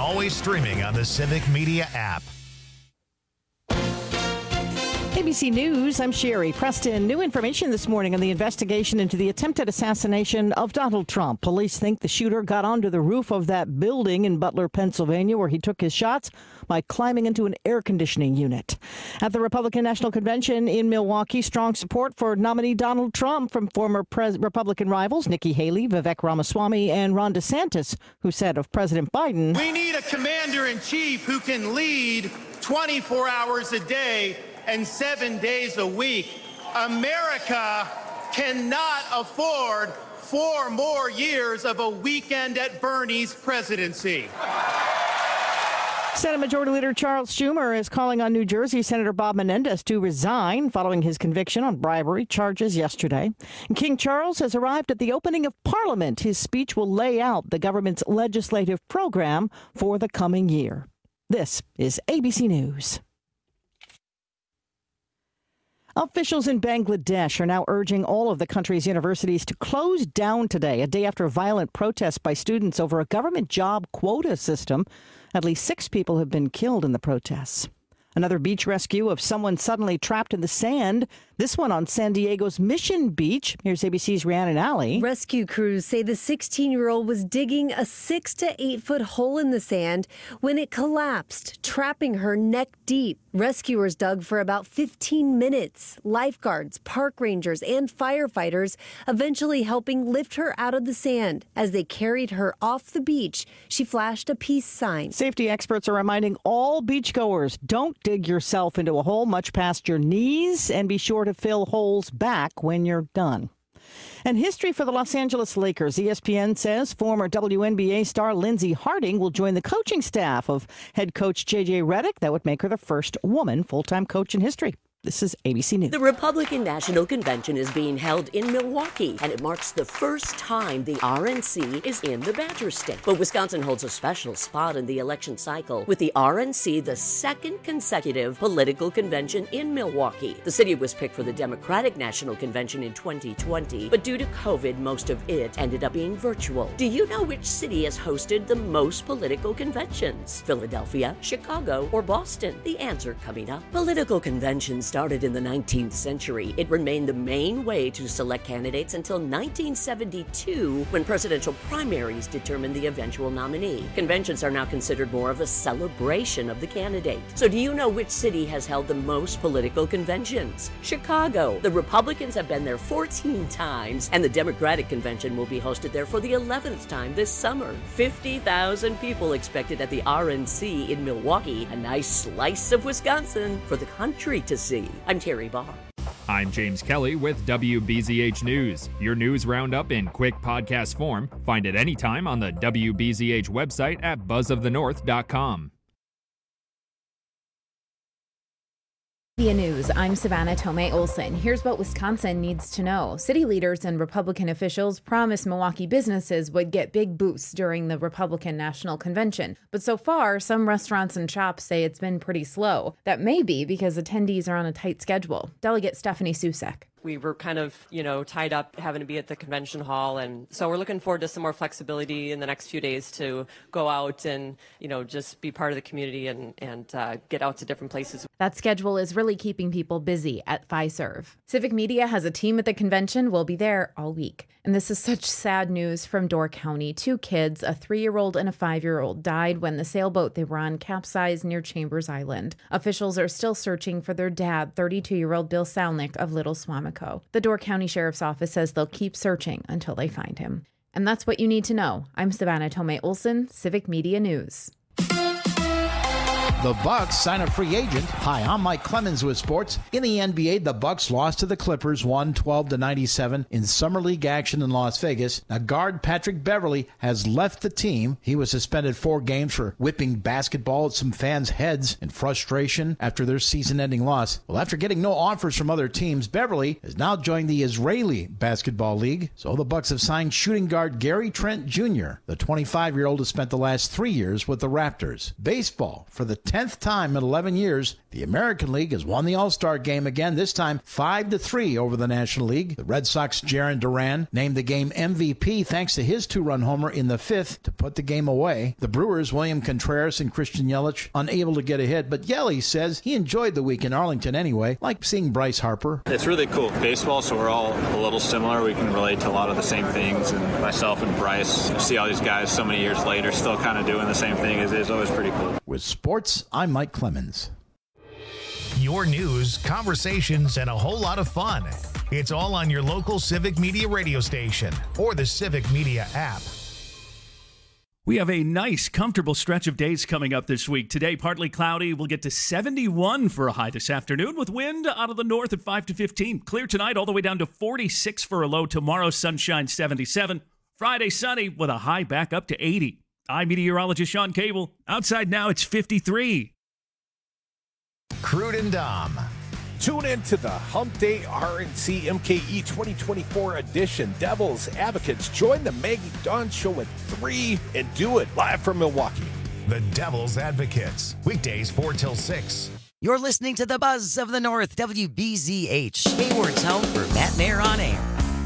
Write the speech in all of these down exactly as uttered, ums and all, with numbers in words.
always streaming on the Civic Media app. A B C News, I'm Sherry Preston. New information this morning on the investigation into the attempted assassination of Donald Trump. Police think the shooter got onto the roof of that building in Butler, Pennsylvania, where he took his shots by climbing into an air conditioning unit. At the Republican National Convention in Milwaukee, strong support for nominee Donald Trump from former pres- Republican rivals Nikki Haley, Vivek Ramaswamy, and Ron DeSantis, who said of President Biden, "We need a commander-in-chief who can lead twenty-four hours a day and seven days a week. America cannot afford four more years of a weekend at Bernie's presidency." Senate Majority Leader Charles Schumer is calling on New Jersey Senator Bob Menendez to resign following his conviction on bribery charges yesterday. And King Charles has arrived at the opening of Parliament. His speech will lay out the government's legislative program for the coming year. This is A B C News. Officials in Bangladesh are now urging all of the country's universities to close down today, a day after violent protests by students over a government job quota system. At least six people have been killed in the protests. Another beach rescue of someone suddenly trapped in the sand. This one on San Diego's Mission Beach. Here's A B C's Rhiannon Alley. Rescue crews say the sixteen-year-old was digging a six to eight foot hole in the sand when it collapsed, trapping her neck deep. Rescuers dug for about fifteen minutes. Lifeguards, park rangers, and firefighters eventually helping lift her out of the sand. As they carried her off the beach, she flashed a peace sign. Safety experts are reminding all beachgoers, don't dig yourself into a hole much past your knees, and be sure to fill holes back when you're done. And history for the Los Angeles Lakers. E S P N says former W N B A star Lindsey Harding will join the coaching staff of head coach J J Redick. That would make her the first woman full-time coach in history. This is A B C News. The Republican National Convention is being held in Milwaukee, and it marks the first time the R N C is in the Badger State. But Wisconsin holds a special spot in the election cycle, with the R N C the second consecutive political convention in Milwaukee. The city was picked for the Democratic National Convention in twenty twenty, but due to COVID, most of it ended up being virtual. Do you know which city has hosted the most political conventions? Philadelphia, Chicago, or Boston? The answer coming up. Political conventions started in the nineteenth century. It remained the main way to select candidates until nineteen seventy-two, when presidential primaries determined the eventual nominee. Conventions are now considered more of a celebration of the candidate. So do you know which city has held the most political conventions? Chicago. The Republicans have been there fourteen times, and the Democratic convention will be hosted there for the eleventh time this summer. fifty thousand people expected at the R N C in Milwaukee, a nice slice of Wisconsin for the country to see. I'm Terry Barr. I'm James Kelly with W B Z H News. Your news roundup in quick podcast form. Find it anytime on the W B Z H website at buzz of the north dot com. Media News, I'm Savannah Tomei Olson. Here's what Wisconsin needs to know. City leaders and Republican officials promised Milwaukee businesses would get big boosts during the Republican National Convention. But so far, some restaurants and shops say it's been pretty slow. That may be because attendees are on a tight schedule. Delegate Stephanie Susek. We were kind of, you know, tied up having to be at the convention hall. And so we're looking forward to some more flexibility in the next few days to go out and, you know, just be part of the community and, and uh, get out to different places. That schedule is really keeping people busy at Fiserv. Civic Media has a team at the convention. We'll be there all week. And this is such sad news from Door County. Two kids, a three-year-old and a five-year-old, died when the sailboat they were on capsized near Chambers Island. Officials are still searching for their dad, thirty-two-year-old Bill Salnick of Little Swamico. The Door County Sheriff's Office says they'll keep searching until they find him. And that's what you need to know. I'm Savannah Tomei Olson, Civic Media News. The Bucks sign a free agent. Hi, I'm Mike Clemens with sports. In the N B A, the Bucks lost to the Clippers one twelve to ninety-seven in Summer League action in Las Vegas. Now, guard Patrick Beverley has left the team. He was suspended four games for whipping basketball at some fans' heads in frustration after their season-ending loss. Well, after getting no offers from other teams, Beverley has now joined the Israeli Basketball League. So the Bucks have signed shooting guard Gary Trent Junior The twenty-five-year-old has spent the last three years with the Raptors. Baseball, for the tenth time in eleven years, The American League has won the All-Star game again, this time five to three over the National League. The Red Sox' Jarren Duran named the game M V P thanks to his two-run homer in the fifth to put the game away. The Brewers' William Contreras and Christian Yelich unable to get a hit, but Yelich says he enjoyed the week in Arlington anyway, like seeing Bryce Harper. It's really cool. Baseball, so we're all a little similar. We can relate to a lot of the same things, and myself and Bryce, you see all these guys so many years later still kind of doing the same thing. It is always pretty cool. With sports, I'm Mike Clemens. Your news, conversations, and a whole lot of fun. It's all on your local Civic Media radio station or the Civic Media app. We have a nice, comfortable stretch of days coming up this week. Today, partly cloudy. We'll get to seventy-one for a high this afternoon with wind out of the north at five to fifteen. Clear tonight all the way down to forty-six for a low. Tomorrow, sunshine, seventy-seven. Friday, sunny with a high back up to eighty. I'm meteorologist Sean Cable. Outside now, it's fifty-three. Crude and Dom. Tune in to the Hump Day R N C M K E twenty twenty-four edition. Devil's Advocates. Join the Maggie Dawn Show at three and do it live from Milwaukee. The Devil's Advocates. Weekdays four till six. You're listening to the Buzz of the North, W B Z H. Hayward's home for Matt Mayer on air.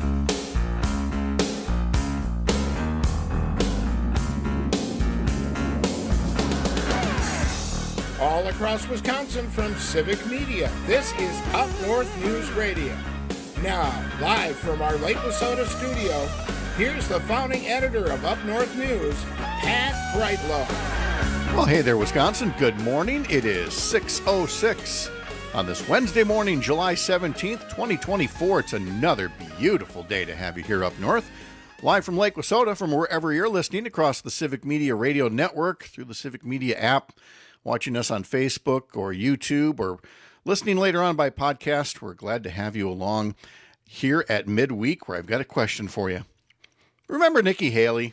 All across Wisconsin from Civic Media, this is Up North News Radio. Now, live from our Lake Wissota studio, here's the founding editor of Up North News, Pat Brightlow. Well, hey there, Wisconsin. Good morning. It is six oh six on this Wednesday morning, July seventeenth, twenty twenty-four. It's another beautiful day to have you here up north. Live from Lake Wissota, from wherever you're listening across the Civic Media Radio Network, through the Civic Media app, watching us on Facebook or YouTube, or listening later on by podcast. We're glad to have you along here at midweek, where I've got a question for you. Remember Nikki Haley?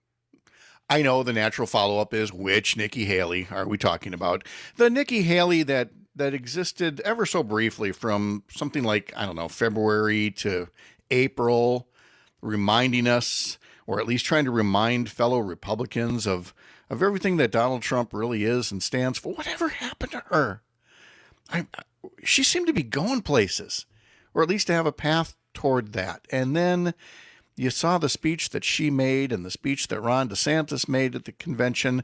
I know the natural follow-up is, which Nikki Haley are we talking about? The Nikki Haley that, that existed ever so briefly from something like, I don't know, February to April, reminding us, or at least trying to remind fellow Republicans of of everything that Donald Trump really is and stands for. Whatever happened to her? I, she seemed to be going places, or at least to have a path toward that. And then you saw the speech that she made and the speech that Ron DeSantis made at the convention,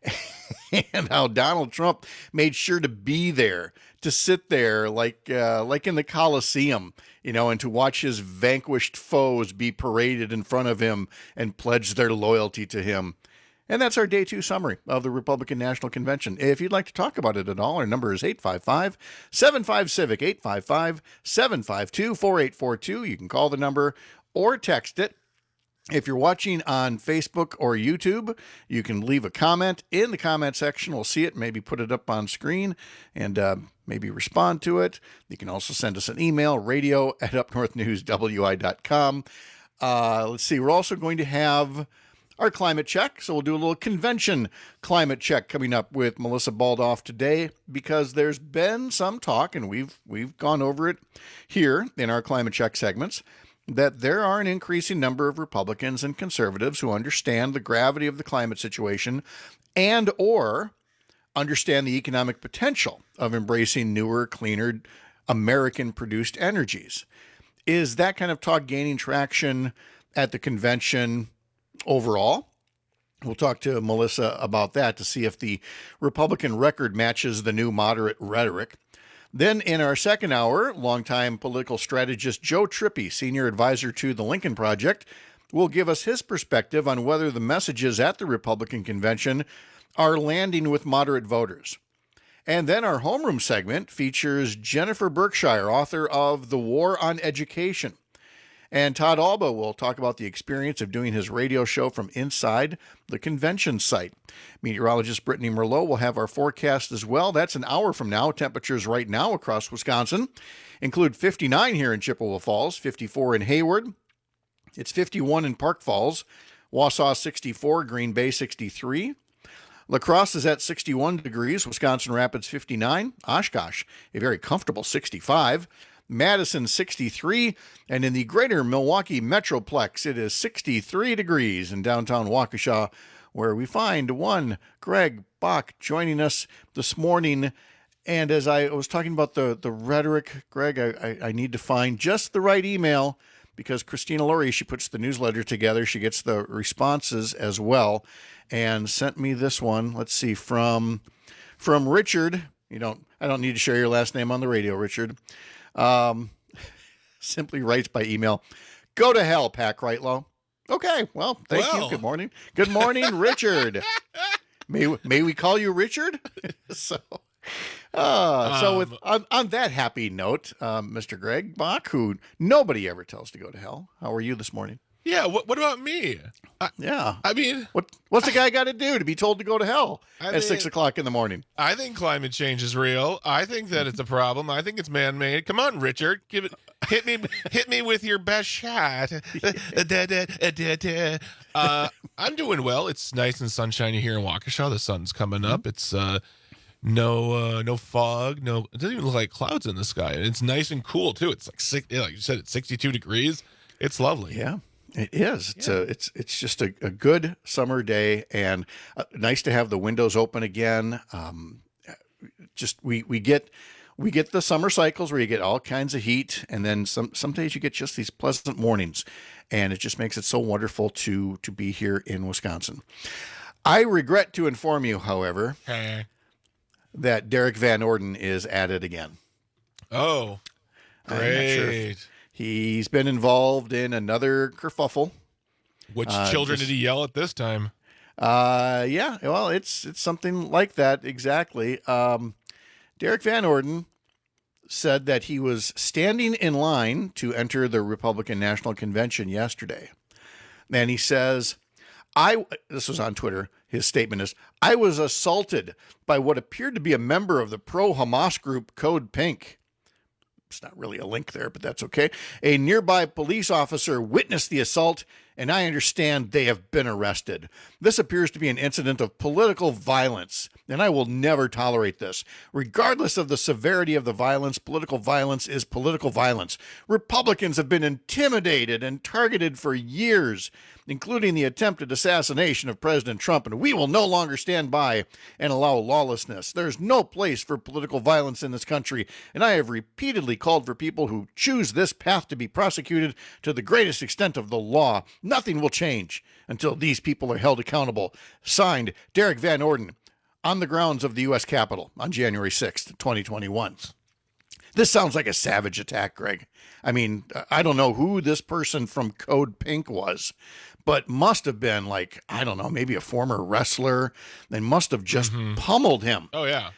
and how Donald Trump made sure to be there, to sit there like uh, like in the Coliseum, you know, and to watch his vanquished foes be paraded in front of him and pledge their loyalty to him. And that's our day two summary of the Republican National Convention. If you'd like to talk about it at all, our number is eight five five, seven five, CIVIC, eight five five, seven five two, four eight four two. You can call the number or text it. If you're watching on Facebook or YouTube, you can leave a comment in the comment section. We'll see it, maybe put it up on screen, and uh, maybe respond to it. You can also send us an email, radio at up north news w i dot com. Uh, let's see, we're also going to have our climate check. So we'll do a little convention climate check coming up with Melissa Baldoff today, because there's been some talk, and we've we've gone over it here in our climate check segments, that there are an increasing number of Republicans and conservatives who understand the gravity of the climate situation and or understand the economic potential of embracing newer, cleaner, American-produced energies. Is that kind of talk gaining traction at the convention overall? We'll talk to Melissa about that to see if the Republican record matches the new moderate rhetoric. Then in our second hour, longtime political strategist Joe Trippi, senior advisor to the Lincoln Project, will give us his perspective on whether the messages at the Republican convention are landing with moderate voters. And then our homeroom segment features Jennifer Berkshire, author of The War on Education. And Todd Alba will talk about the experience of doing his radio show from inside the convention site. Meteorologist Brittany Merlot will have our forecast as well. That's an hour from now. Temperatures right now across Wisconsin include fifty-nine here in Chippewa Falls, fifty-four in Hayward. It's fifty-one in Park Falls, Wausau sixty-four, Green Bay sixty-three. La Crosse is at sixty-one degrees, Wisconsin Rapids fifty-nine, Oshkosh a very comfortable sixty-five. Madison sixty-three, and in the greater Milwaukee Metroplex, it is sixty-three degrees in downtown Waukesha, where we find one Greg Bach joining us this morning. and as I was talking about the, the rhetoric, Greg, I, I, I need to find just the right email because Christina Laurie, she puts the newsletter together. She gets the responses as well and sent me this one. Let's see, from from Richard. You don't, I don't need to share your last name on the radio, Richard. Um, simply writes by email, go to hell, Pat Kreitlow. Okay, well, thank well. you. Good morning. Good morning, Richard. May, may we call you Richard? so... Uh, so with, Um, on, on that happy note, um, Mister Greg Bach, who nobody ever tells to go to hell, how are you this morning? Yeah, what what about me? I, Yeah. I mean, What what's the guy got to do to be told to go to hell I at mean- six o'clock in the morning? I think climate change is real. I think that it's a problem. I think it's man-made. Come on, Richard, give it, hit me, hit me with your best shot. uh, I'm doing well. It's nice and sunshiny here in Waukesha. The sun's coming up. It's uh, no uh, no fog. No, it doesn't even look like clouds in the sky. And it's nice and cool too. It's like six, yeah, like you said, it's sixty-two degrees. It's lovely. Yeah. It is. It's a, it's it's just a, a good summer day, and uh, nice to have the windows open again. Um, just we we get we get the summer cycles where you get all kinds of heat, and then some some days you get just these pleasant mornings, and it just makes it so wonderful to to be here in Wisconsin. I regret to inform you, however, Hey. that Derek Van Orden is at it again. Oh, I'm not sure if- great. He's been involved in another kerfuffle. Which Uh, children just- did he yell at this time? Uh, yeah, well, it's it's something like that exactly. Um, Derek Van Orden said that he was standing in line to enter the Republican National Convention yesterday, and he says, "I." This was on Twitter. His statement is, "I was assaulted by what appeared to be a member of the pro-Hamas group Code Pink." It's not really a link there, but that's okay. A nearby police officer witnessed the assault, and I understand they have been arrested. This appears to be an incident of political violence, and I will never tolerate this. Regardless of the severity of the violence, political violence is political violence. Republicans have been intimidated and targeted for years, including the attempted assassination of President Trump, and we will no longer stand by and allow lawlessness. There's no place for political violence in this country, and I have repeatedly called for people who choose this path to be prosecuted to the greatest extent of the law. Nothing will change until these people are held accountable. Signed, Derek Van Orden, on the grounds of the U S Capitol on January sixth, twenty twenty-one. This sounds like a savage attack, Greg. I mean, I don't know who this person from Code Pink was, but must have been like, I don't know, maybe a former wrestler. They must have just pummeled him. Oh, yeah.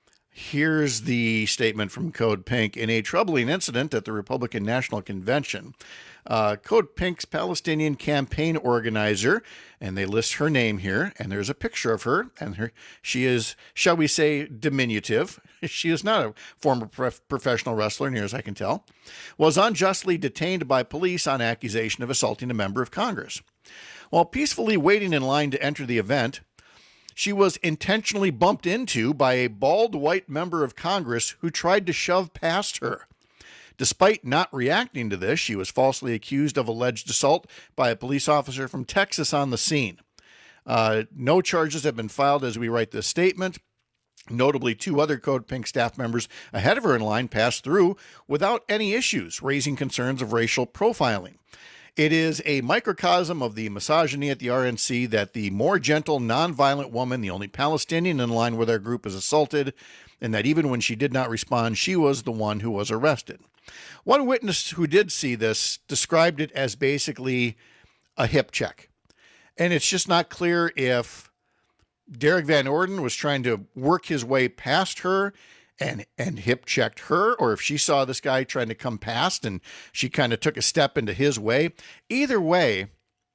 Here's the statement from Code Pink. In a troubling incident at the Republican National Convention, uh, Code Pink's Palestinian campaign organizer, and they list her name here, and there's a picture of her, and her she is, shall we say, diminutive. She is not a former prof- professional wrestler, near as I can tell, was unjustly detained by police on accusation of assaulting a member of Congress. While peacefully waiting in line to enter the event, she was intentionally bumped into by a bald white member of Congress who tried to shove past her. Despite not reacting to this, she was falsely accused of alleged assault by a police officer from Texas on the scene. Uh, no charges have been filed as we write this statement. Notably, two other Code Pink staff members ahead of her in line passed through without any issues, raising concerns of racial profiling. It is a microcosm of the misogyny at the R N C that the more gentle, nonviolent woman, the only Palestinian in line with our group, is assaulted, and that even when she did not respond, she was the one who was arrested. One witness who did see this described it as basically a hip check. And it's just not clear if Derek Van Orden was trying to work his way past her and and hip checked her, or if she saw this guy trying to come past and she kind of took a step into his way. Either way,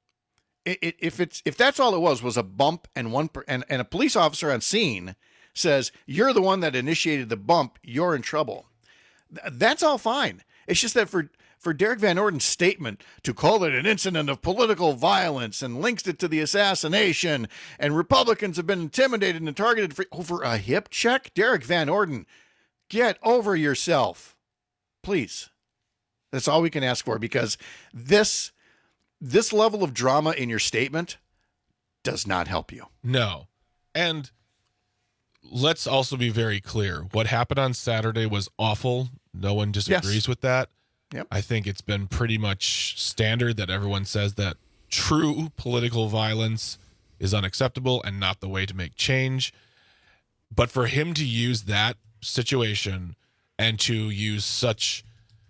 it, it, if it's if that's all it was was a bump and one per, and, and a police officer on scene says you're the one that initiated the bump, you're in trouble. Th- that's all fine. It's just that for for Derek Van Orden's statement to call it an incident of political violence and links it to the assassination, and Republicans have been intimidated and targeted for, over a hip check, Derek Van Orden, get over yourself, please. That's all we can ask for, because this this level of drama in your statement does not help you. No. And let's also be very clear. What happened on Saturday was awful. No one disagrees Yes. with that. Yep. I think it's been pretty much standard that everyone says that true political violence is unacceptable and not the way to make change. But for him to use that situation and to use such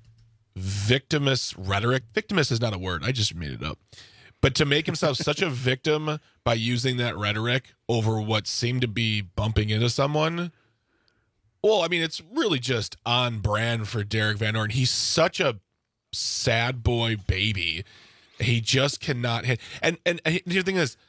victimist rhetoric, victimist is not a word, I just made it up. But to make himself such a victim by using that rhetoric over what seemed to be bumping into someone, well, I mean, it's really just on brand for Derek Van Orden. He's such a sad boy baby. He just cannot hit. And, and, and the thing is,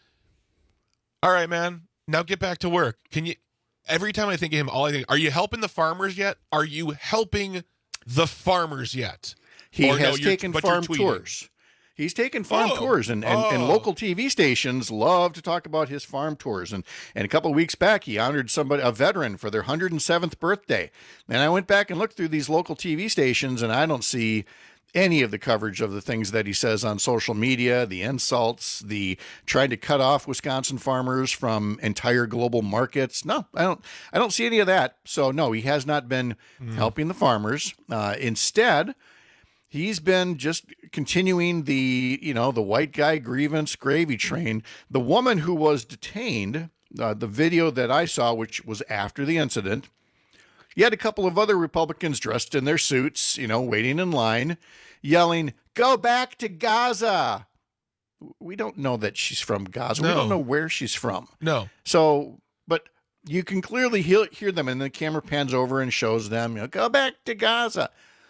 all right, man, now get back to work. Can you, every time I think of him, all I think, are you helping the farmers yet? Are you helping the farmers yet? He Or no, has you're- taken but you're farm tweeting. tours. He's taken farm Oh, tours, and, and, and oh. local T V stations love to talk about his farm tours. And, and a couple of weeks back, he honored somebody, a veteran, for their one hundred seventh birthday. And I went back and looked through these local T V stations, and I don't see any of the coverage of the things that he says on social media, the insults, the trying to cut off Wisconsin farmers from entire global markets. No, I don't. I don't see any of that. So no, he has not been Mm. helping the farmers. Uh, instead, he's been just continuing the, you know, the white guy grievance gravy train. The woman who was detained, uh, the video that I saw, which was after the incident, you had a couple of other Republicans dressed in their suits, you know, waiting in line, yelling, "Go back to Gaza." We don't know that she's from Gaza. We No. don't know where she's from. No. So, but you can clearly hear, hear them, and the camera pans over and shows them, you know, "Go back to Gaza."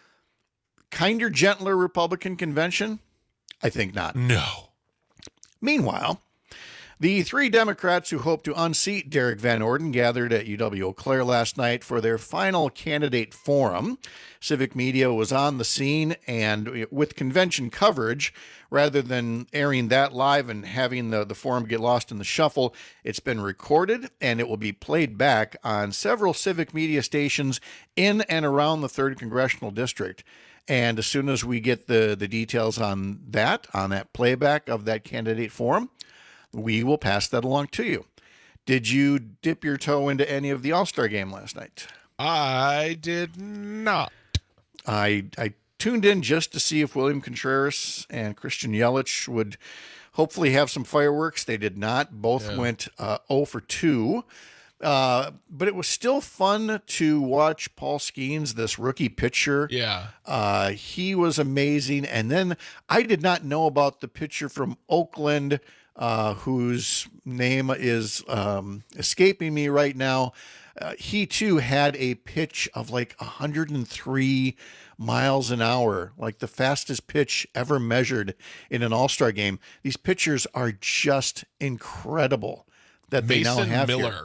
Kinder, gentler Republican convention? I think not. No. Meanwhile, the three Democrats who hope to unseat Derek Van Orden gathered at U W Eau Claire last night for their final candidate forum. Civic Media was on the scene, and with convention coverage, rather than airing that live and having the, the forum get lost in the shuffle, it's been recorded, and it will be played back on several Civic Media stations in and around the third Congressional District. And as soon as we get the, the details on that, on that playback of that candidate forum, we will pass that along to you. Did you dip your toe into any of the All-Star game last night? I did not. I I tuned in just to see if William Contreras and Christian Yelich would hopefully have some fireworks. They did not. Both Yeah. went uh, oh for two. Uh, but it was still fun to watch Paul Skeens, this rookie pitcher. Yeah. Uh, he was amazing. And then I did not know about the pitcher from Oakland, uh, whose name is um, escaping me right now. Uh, he too had a pitch of like one hundred three miles an hour, like the fastest pitch ever measured in an All-Star game. These pitchers are just incredible that they Mason now have Miller. here.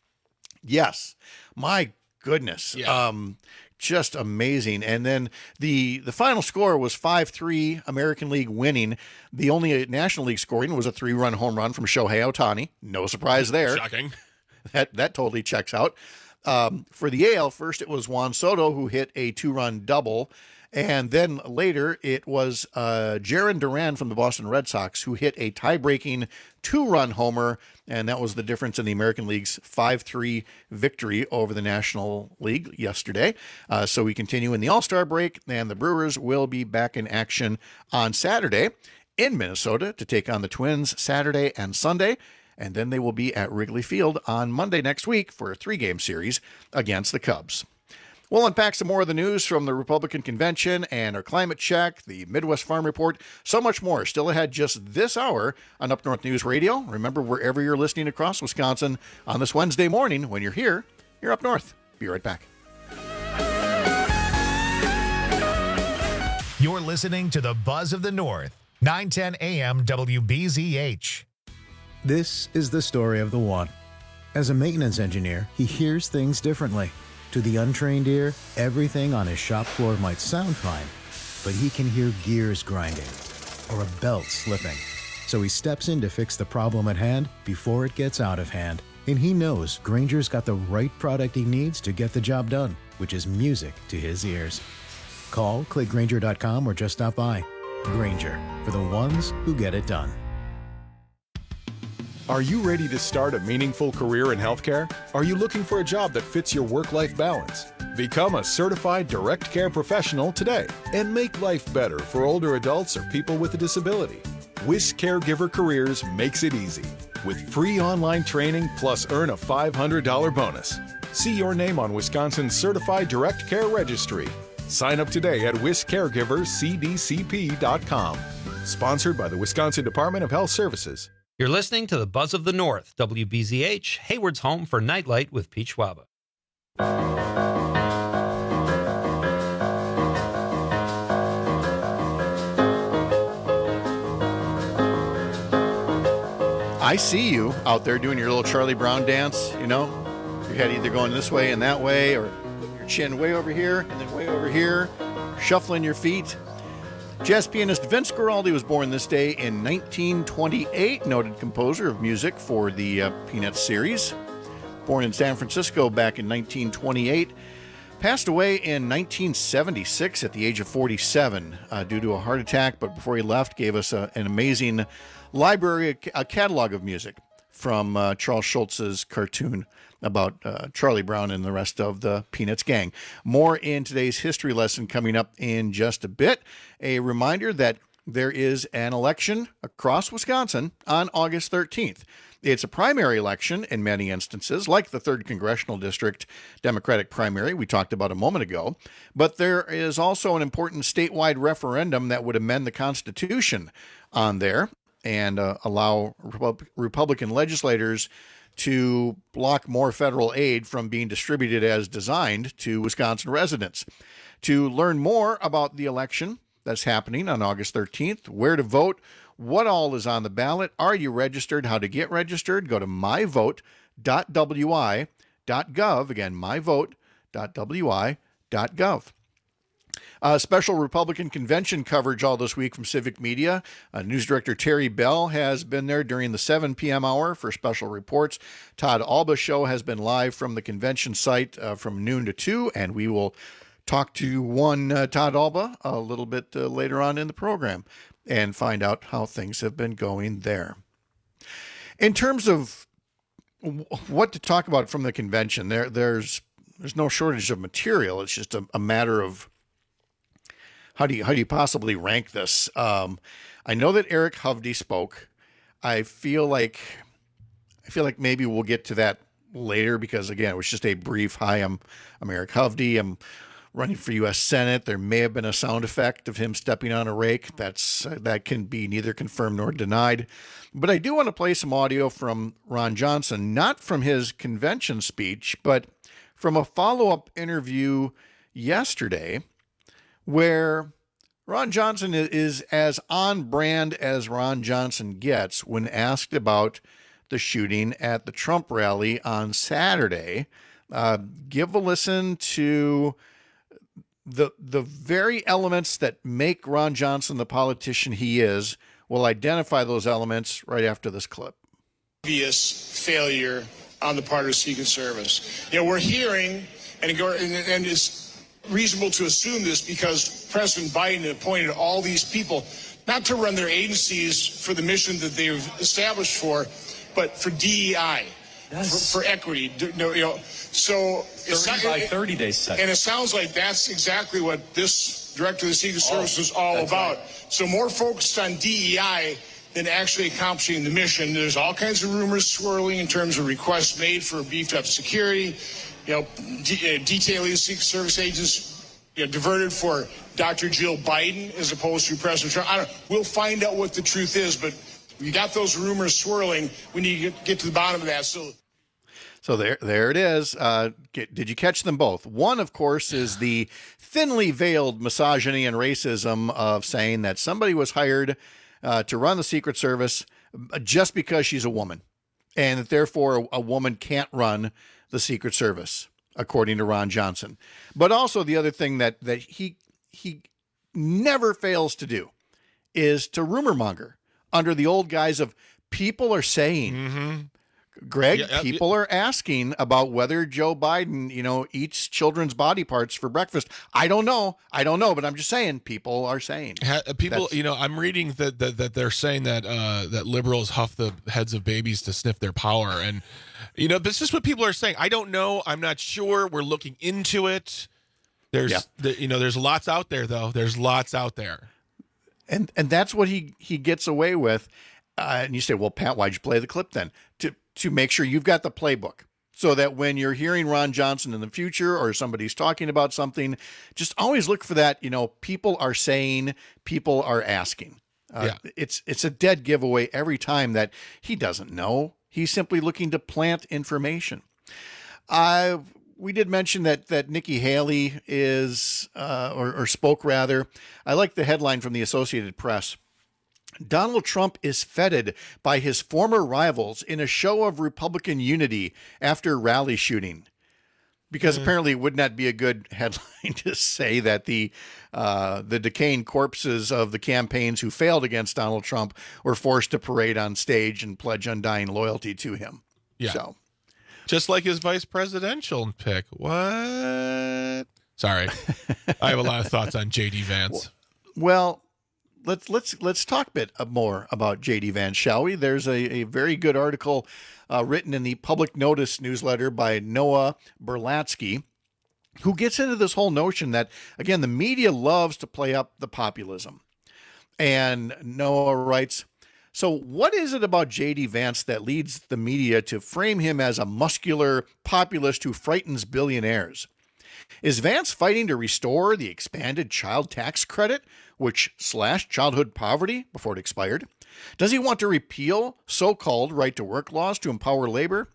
Yes. My goodness. Yeah. Um, just amazing. And then the the final score was five three, American League winning. The only National League scoring was a three-run home run from Shohei Ohtani. No surprise there. Shocking. That that totally checks out. Um, for the A L, first it was Juan Soto who hit a two-run double. And then later it was uh, Jarren Duran from the Boston Red Sox who hit a tie-breaking two-run homer, and that was the difference in the American League's five three victory over the National League yesterday. Uh, so we continue in the All-Star break, and the Brewers will be back in action on Saturday in Minnesota to take on the Twins Saturday and Sunday. And then they will be at Wrigley Field on Monday next week for a three-game series against the Cubs. We'll unpack some more of the news from the Republican Convention and our climate check, the Midwest Farm Report, so much more still ahead just this hour on Up North News Radio. Remember, wherever you're listening across Wisconsin on this Wednesday morning, when you're here, you're up north. Be right back. You're listening to the Buzz of the North, nine ten A M W B Z H. This is the story of the one. As a maintenance engineer, he hears things differently. To the untrained ear, everything on his shop floor might sound fine, but he can hear gears grinding or a belt slipping. So he steps in to fix the problem at hand before it gets out of hand. And he knows Grainger's got the right product he needs to get the job done, which is music to his ears. Call, click Grainger dot com, or just stop by. Grainger, for the ones who get it done. Are you ready to start a meaningful career in healthcare? Are you looking for a job that fits your work-life balance? Become a certified direct care professional today and make life better for older adults or people with a disability. WIS Caregiver Careers makes it easy with free online training plus earn a five hundred dollars bonus. See your name on Wisconsin's Certified Direct Care Registry. Sign up today at wis caregivers c d c p dot com. Sponsored by the Wisconsin Department of Health Services. You're listening to the Buzz of the North, W B Z H, Hayward's home for Nightlight with Pete Schwaba. I see you out there doing your little Charlie Brown dance, you know? Your head either going this way and that way, or putting your chin way over here and then way over here, shuffling your feet. Jazz pianist Vince Guaraldi was born this day in nineteen twenty-eight, noted composer of music for the uh, Peanuts series. Born in San Francisco back in nineteen twenty-eight, passed away in nineteen seventy-six at the age of forty-seven uh, due to a heart attack, but before he left gave us a, an amazing library, a catalog of music from uh, Charles Schulz's cartoon about uh, Charlie Brown and the rest of the Peanuts gang. More in today's history lesson coming up in just a bit. A reminder that there is an election across Wisconsin on August thirteenth. It's a primary election in many instances, like the third Congressional District Democratic primary we talked about a moment ago. But there is also an important statewide referendum that would amend the Constitution on there and uh, allow Repub- Republican legislators to block more federal aid from being distributed as designed to Wisconsin residents. To learn more about the election that's happening on August thirteenth, where to vote, what all is on the ballot, are you registered, how to get registered, go to my vote dot w i dot gov. Again, my vote dot w i dot gov. Uh, special Republican convention coverage all this week from Civic Media. Uh, News Director Terry Bell has been there during the seven p.m. hour for special reports. Todd Alba Show has been live from the convention site uh, from noon to two, and we will talk to one uh, Todd Alba a little bit uh, later on in the program and find out how things have been going there. In terms of w- what to talk about from the convention, there there's there's no shortage of material. It's just a, a matter of How do you how do you possibly rank this? Um, I know that Eric Hovde spoke. I feel like I feel like maybe we'll get to that later because again, it was just a brief. Hi, I'm I'm Eric Hovde. I'm running for U S Senate. There may have been a sound effect of him stepping on a rake. That's uh, that can be neither confirmed nor denied. But I do want to play some audio from Ron Johnson, not from his convention speech, but from a follow-up interview yesterday, where Ron Johnson is as on brand as Ron Johnson gets when asked about the shooting at the Trump rally on Saturday. Uh, give a listen to the the very elements that make Ron Johnson the politician he is. We'll identify those elements right after this clip. Obvious failure on the part of the Secret Service. You know, we're hearing, and, and it's reasonable to assume this because President Biden appointed all these people not to run their agencies for the mission that they've established for, but for D E I, yes. for, for equity. You know, so thirty by thirty days set. And it sounds like that's exactly what this director of the Secret Service oh, was all about. Right. So more focused on D E I than actually accomplishing the mission. There's all kinds of rumors swirling in terms of requests made for beefed up security. You know, de- uh, detailing Secret Service agents, you know, diverted for Doctor Jill Biden as opposed to President Trump. I don't. We'll find out what the truth is, but we got those rumors swirling. We need to get, get to the bottom of that. So, so there, there it is. Uh, get, did you catch them both? One, of course, is the thinly veiled misogyny and racism of saying that somebody was hired uh, to run the Secret Service just because she's a woman, and that therefore a, a woman can't run the Secret Service, according to Ron Johnson. But also the other thing that that he he never fails to do is to rumor monger under the old guise of people are saying, mm-hmm. Greg, Yeah, uh, people are asking about whether Joe Biden, you know, eats children's body parts for breakfast. I don't know. I don't know, but I'm just saying people are saying. Ha, people, That's, you know, I'm reading that, that that they're saying that uh, that liberals huff the heads of babies to sniff their power, and you know, this is what people are saying. I don't know. I'm not sure. We're looking into it. There's, Yeah. the, you know, there's lots out there though. There's lots out there, and and that's what he he gets away with. Uh, and you say, well, Pat, why'd you play the clip then? To to make sure you've got the playbook, so that when you're hearing Ron Johnson in the future or somebody's talking about something, just always look for that. You know, people are saying, people are asking. Uh, Yeah. It's it's a dead giveaway every time that he doesn't know. He's simply looking to plant information. Uh, we did mention that that Nikki Haley is, uh, or, or spoke rather. I like the headline from the Associated Press. Donald Trump is feted by his former rivals in a show of Republican unity after rally shooting. Because Mm. apparently it would not be a good headline to say that the uh, the decaying corpses of the campaigns who failed against Donald Trump were forced to parade on stage and pledge undying loyalty to him. Yeah. So, just like his vice presidential pick. What? Sorry, I have a lot of thoughts on J D Vance. well, let's let's let's talk a bit more about J D Vance, shall we? There's a, a very good article uh, written in the Public Notice newsletter by Noah Berlatsky, who gets into this whole notion that, again, the media loves to play up the populism. And Noah writes, so what is it about J D Vance that leads the media to frame him as a muscular populist who frightens billionaires? Is Vance fighting to restore the expanded child tax credit, which slashed childhood poverty before it expired? Does he want to repeal so-called right-to-work laws to empower labor?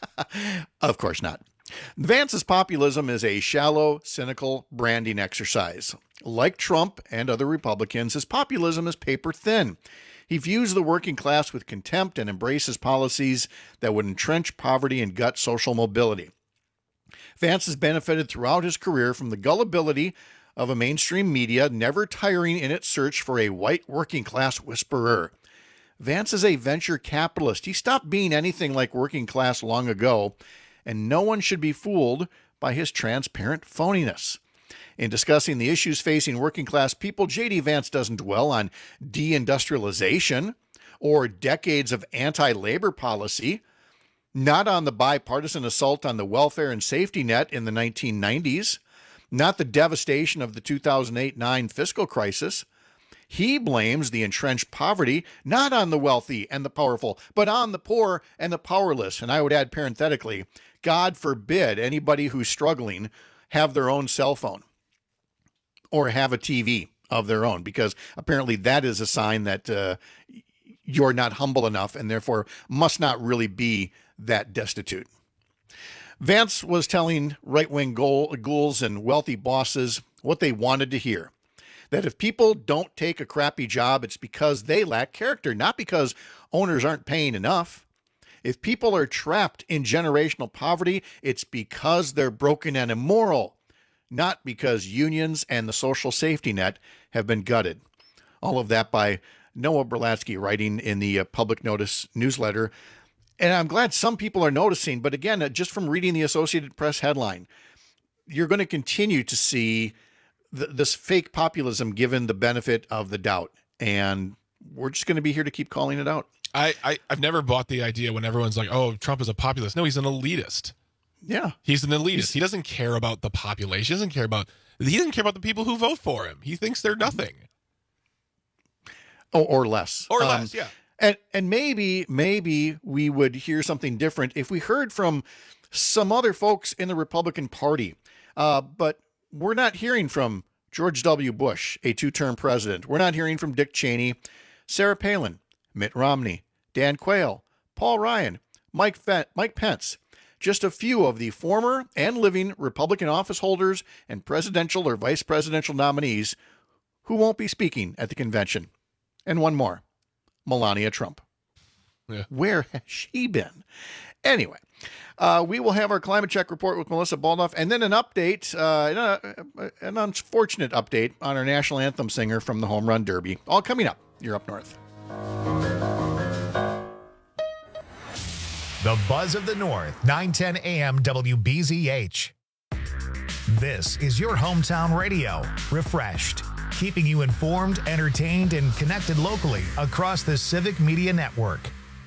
Of course not. Vance's populism is a shallow, cynical branding exercise. Like Trump and other Republicans, his populism is paper thin. He views the working class with contempt and embraces policies that would entrench poverty and gut social mobility. Vance has benefited throughout his career from the gullibility of a mainstream media never tiring in its search for a white working class whisperer. Vance is a venture capitalist. He stopped being anything like working class long ago, and no one should be fooled by his transparent phoniness. In discussing the issues facing working class people, J D Vance doesn't dwell on deindustrialization or decades of anti-labor policy, not on the bipartisan assault on the welfare and safety net in the nineteen nineties, not the devastation of the two thousand eight nine fiscal crisis. He blames the entrenched poverty not on the wealthy and the powerful, but on the poor and the powerless. And I would add parenthetically, God forbid anybody who's struggling have their own cell phone or have a T V of their own, because apparently that is a sign that uh, you're not humble enough and therefore must not really be that destitute. Vance was telling right-wing ghouls and wealthy bosses what they wanted to hear. That if people don't take a crappy job, it's because they lack character, not because owners aren't paying enough. If people are trapped in generational poverty, it's because they're broken and immoral, not because unions and the social safety net have been gutted. All of that by Noah Berlatsky, writing in the uh, Public Notice newsletter. And I'm glad some people are noticing, but again, uh, just from reading the Associated Press headline, you're going to continue to see th- this fake populism given the benefit of the doubt. And we're just going to be here to keep calling it out. I, I, I've never bought the idea when everyone's like, oh, Trump is a populist. No, he's an elitist. Yeah. He's an elitist. He's, he doesn't care about the population. He doesn't care about, he doesn't care about the people who vote for him. He thinks they're nothing. Oh, or less. Or Um, less, yeah. And and maybe maybe we would hear something different if we heard from some other folks in the Republican Party. Uh, but we're not hearing from George W. Bush, a two-term president. We're not hearing from Dick Cheney, Sarah Palin, Mitt Romney, Dan Quayle, Paul Ryan, Mike Fe- Mike Pence. Just a few of the former and living Republican office holders and presidential or vice presidential nominees who won't be speaking at the convention. And one more. Melania Trump. Yeah. Where has she been? Anyway, uh, we will have our climate check report with Melissa Baldoff, and then an update, uh, an unfortunate update on our national anthem singer from the Home Run Derby. All coming up. You're Up North. The Buzz of the North, nine ten a.m. W B Z H. This is your hometown radio, refreshed, keeping you informed, entertained, and connected locally across the Civic Media Network.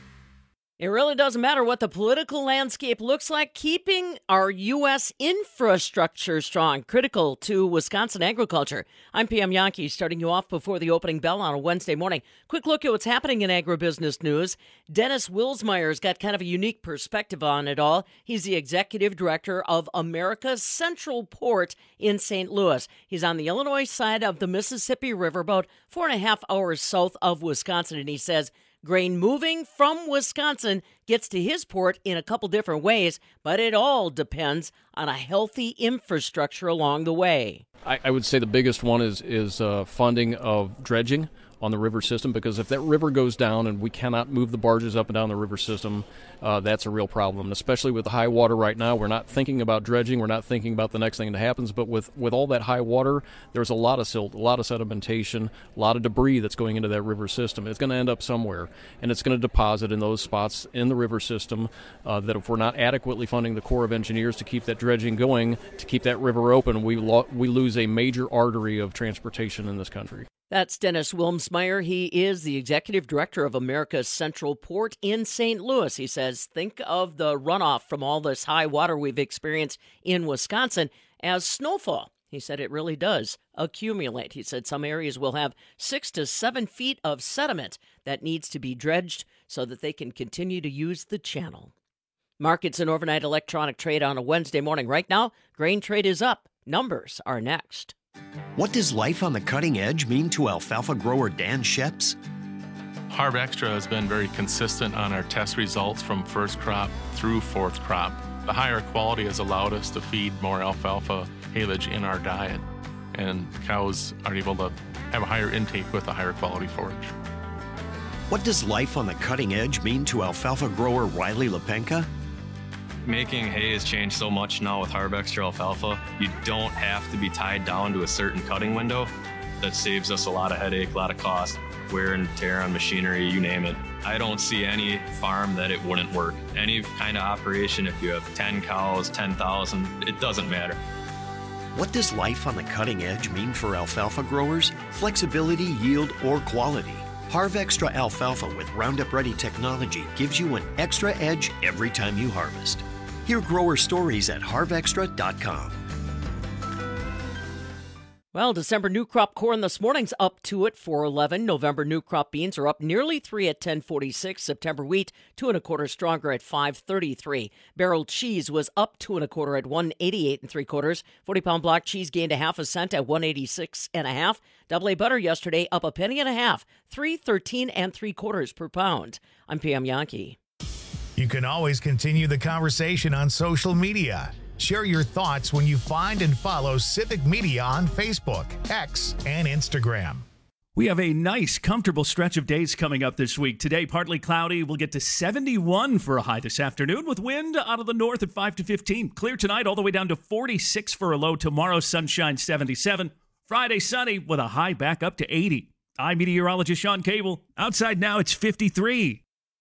It really doesn't matter what the political landscape looks like. Keeping our U S infrastructure strong, critical to Wisconsin agriculture. I'm P M Yankee, starting you off before the opening bell on a Wednesday morning. Quick look at what's happening in agribusiness news. Dennis Wilsmeyer's got kind of a unique perspective on it all. He's the executive director of America's Central Port in Saint Louis. He's on the Illinois side of the Mississippi River, about four and a half hours south of Wisconsin, and he says grain moving from Wisconsin gets to his port in a couple different ways, but it all depends on a healthy infrastructure along the way. I, I would say the biggest one is is uh, funding of dredging on the river system, because if that river goes down and we cannot move the barges up and down the river system, uh, that's a real problem. And especially with the high water right now, we're not thinking about dredging, we're not thinking about the next thing that happens, but with, with all that high water, there's a lot of silt, a lot of sedimentation, a lot of debris that's going into that river system. It's going to end up somewhere, and it's going to deposit in those spots in the river system uh, that if we're not adequately funding the Corps of Engineers to keep that dredging going, to keep that river open, we, lo- we lose a major artery of transportation in this country. That's Dennis Wilmsmeyer. He is the executive director of America's Central Port in Saint Louis. He says, think of the runoff from all this high water we've experienced in Wisconsin as snowfall. He said it really does accumulate. He said some areas will have six to seven feet of sediment that needs to be dredged so that they can continue to use the channel. Markets and overnight electronic trade on a Wednesday morning. Right now, grain trade is up. Numbers are next. What does life on the cutting edge mean to alfalfa grower Dan Sheps? Harv Extra has been very consistent on our test results from first crop through fourth crop. The higher quality has allowed us to feed more alfalfa haylage in our diet, and cows are able to have a higher intake with a higher quality forage. What does life on the cutting edge mean to alfalfa grower Riley Lepenka? Making hay has changed so much now with Harv Extra alfalfa. You don't have to be tied down to a certain cutting window. That saves us a lot of headache, a lot of cost, wear and tear on machinery, you name it. I don't see any farm that it wouldn't work. Any kind of operation, if you have ten cows, ten thousand, it doesn't matter. What does life on the cutting edge mean for alfalfa growers? Flexibility, yield, or quality. Harv Extra alfalfa with Roundup Ready technology gives you an extra edge every time you harvest. Hear grower stories at harv extra dot com. Well, December new crop corn this morning's up two at four eleven. November new crop beans are up nearly three at ten forty-six. September wheat two and a quarter stronger at five thirty-three. Barrel cheese was up two and a quarter at one eighty-eight and three quarters. forty pound block cheese gained a half a cent at one eighty-six and a half. Double A butter yesterday up a penny and a half, three thirteen and three quarters per pound. I'm P M Yankee. You can always continue the conversation on social media. Share your thoughts when you find and follow Civic Media on Facebook, X, and Instagram. We have a nice, comfortable stretch of days coming up this week. Today, partly cloudy. We'll get to seventy-one for a high this afternoon with wind out of the north at five to fifteen. Clear tonight all the way down to forty-six for a low. Tomorrow, sunshine seventy-seven. Friday, sunny with a high back up to eighty. I'm meteorologist Sean Cable. Outside now, it's fifty-three.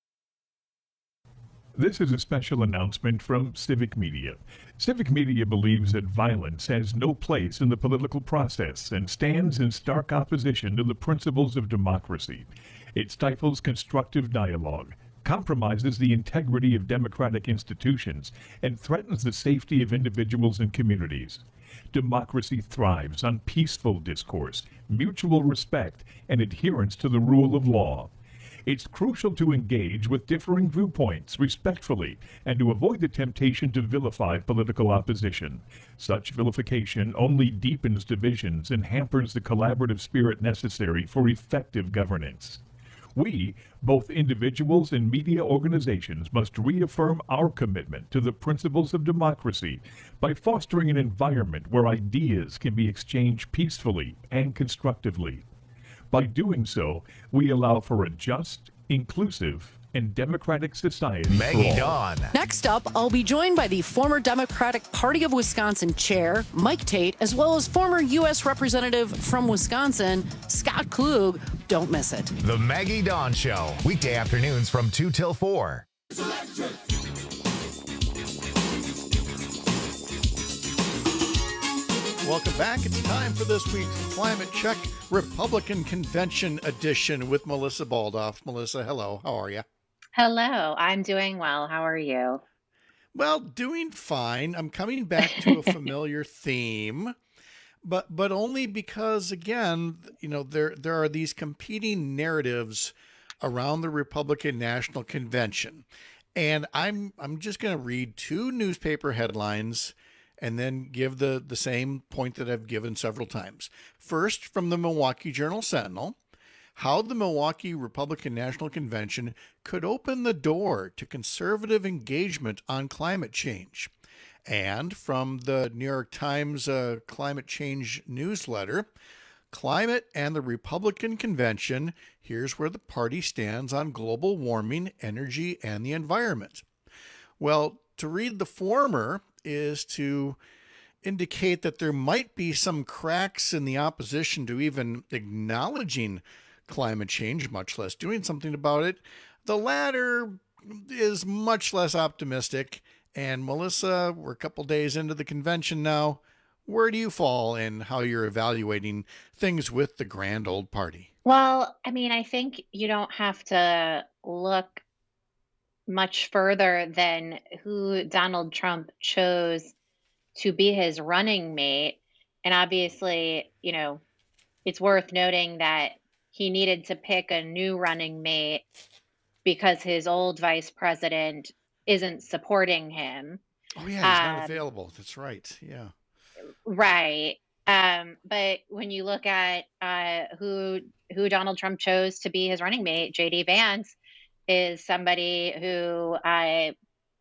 This is a special announcement from Civic Media. Civic Media believes that violence has no place in the political process and stands in stark opposition to the principles of democracy. It stifles constructive dialogue, compromises the integrity of democratic institutions, and threatens the safety of individuals and communities. Democracy thrives on peaceful discourse, mutual respect, and adherence to the rule of law. It's crucial to engage with differing viewpoints respectfully and to avoid the temptation to vilify political opposition. Such vilification only deepens divisions and hampers the collaborative spirit necessary for effective governance. We, both individuals and media organizations, must reaffirm our commitment to the principles of democracy by fostering an environment where ideas can be exchanged peacefully and constructively. By doing so, we allow for a just, inclusive, and democratic society. Maggie Dawn. Next up, I'll be joined by the former Democratic Party of Wisconsin chair, Mike Tate, as well as former U S Representative from Wisconsin, Scott Klug. Don't miss it. The Maggie Dawn Show, weekday afternoons from two till four. It's electric. welcome back. It's time for this week's Climate Check Republican Convention edition with Melissa Baldoff. Melissa, hello. How are you? Hello. I'm doing well. How are you? Well, doing fine. I'm coming back to a familiar theme, but but only because, again, you know, there there are these competing narratives around the Republican National Convention, and I'm I'm just going to read two newspaper headlines and then give the, the same point that I've given several times. First, from the Milwaukee Journal-Sentinel, how the Milwaukee Republican National Convention could open the door to conservative engagement on climate change. And from the New York Times uh, Climate Change newsletter, Climate and the Republican Convention, here's where the party stands on global warming, energy, and the environment. Well, to read the former is to indicate that there might be some cracks in the opposition to even acknowledging climate change, much less doing something about it. The latter is much less optimistic. And Melissa, we're a couple days into the convention now. Where do you fall in how you're evaluating things with the grand old party? Well, I mean, I think you don't have to look much further than who Donald Trump chose to be his running mate. And obviously, you know, it's worth noting that he needed to pick a new running mate because his old vice president isn't supporting him. Oh, yeah, he's Um, not available. That's right. Yeah. Right. Um, but when you look at uh, who who Donald Trump chose to be his running mate, J D Vance is somebody who uh,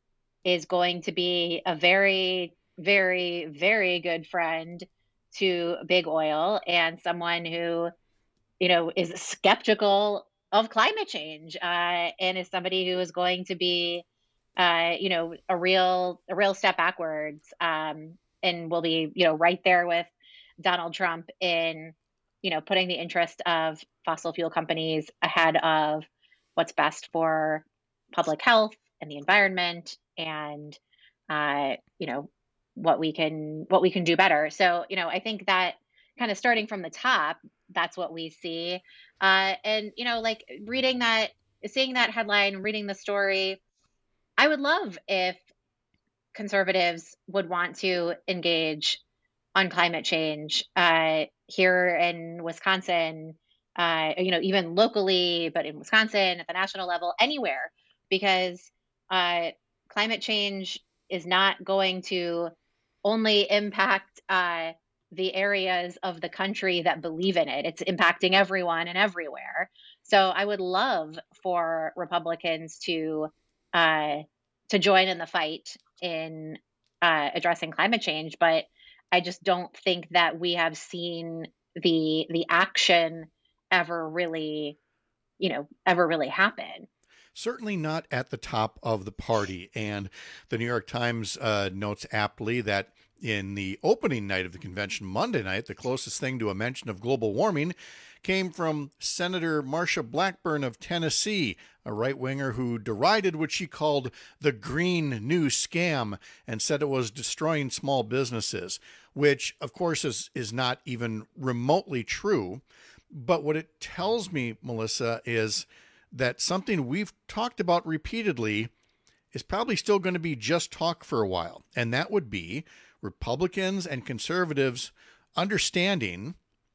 is going to be a very, very, very good friend to big oil and someone who, you know, is skeptical of climate change uh, and is somebody who is going to be, uh, you know, a real a real step backwards um, and will be, you know, right there with Donald Trump in, you know, putting the interest of fossil fuel companies ahead of what's best for public health and the environment and, uh, you know, what we can what we can do better. So, you know, I think that kind of starting from the top, that's what we see. Uh, and, you know, like reading that, seeing that headline, reading the story, I would love if conservatives would want to engage on climate change uh, here in Wisconsin, uh, you know, even locally, but in Wisconsin, at the national level, anywhere, because uh, climate change is not going to only impact uh, the areas of the country that believe in it. It's impacting everyone and everywhere. So I would love for Republicans to uh, to join in the fight in uh, addressing climate change, but I just don't think that we have seen the the action ever really, you know, ever really happen. Certainly not at the top of the party. And the New York Times uh, notes aptly that in the opening night of the convention, Monday night, the closest thing to a mention of global warming came from Senator Marsha Blackburn of Tennessee, a right-winger who derided what she called the Green New Scam and said it was destroying small businesses, which, of course, is, is not even remotely true. But what it tells me, Melissa, is that something we've talked about repeatedly is probably still going to be just talk for a while, and that would be Republicans and conservatives understanding